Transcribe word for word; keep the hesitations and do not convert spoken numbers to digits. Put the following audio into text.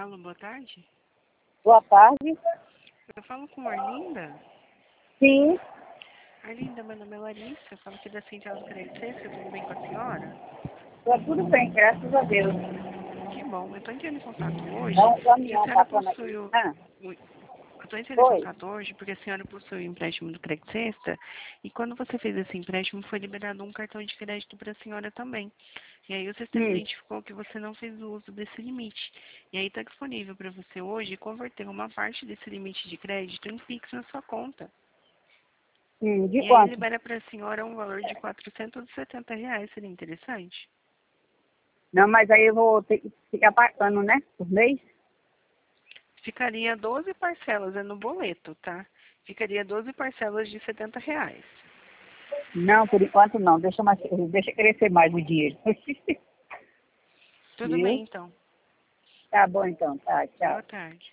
Alô, boa tarde. Boa tarde. Eu falo com a Arlinda. Sim. Arlinda, meu nome é Larissa, eu falo aqui da Central do Crédito Cesta, tudo bem com a senhora? Tá tudo bem, graças a Deus. Que bom, eu estou entrando em contato hoje, Não, o porque a caminhão senhora passando possui aqui. o... Ah, o- Eu estou entrando em foi. contato hoje porque a senhora possui o empréstimo do Crédito Cesta e quando você fez esse empréstimo foi liberado um cartão de crédito para a senhora também. E aí o sistema Hum. identificou que você não fez o uso desse limite. E aí está disponível para você hoje converter uma parte desse limite de crédito em Pix na sua conta. Hum, de E aí quanto? libera para a senhora um valor de quatrocentos e setenta reais, seria interessante? Não, mas aí eu vou ter que ficar pagando, né? Por mês? Ficaria doze parcelas, é no boleto, tá? Ficaria doze parcelas de setenta reais. Não, por enquanto não. Deixa, mais, deixa crescer mais o dinheiro. Tudo bem, Viu? então. Tá bom então, tá. Tchau. Boa tarde.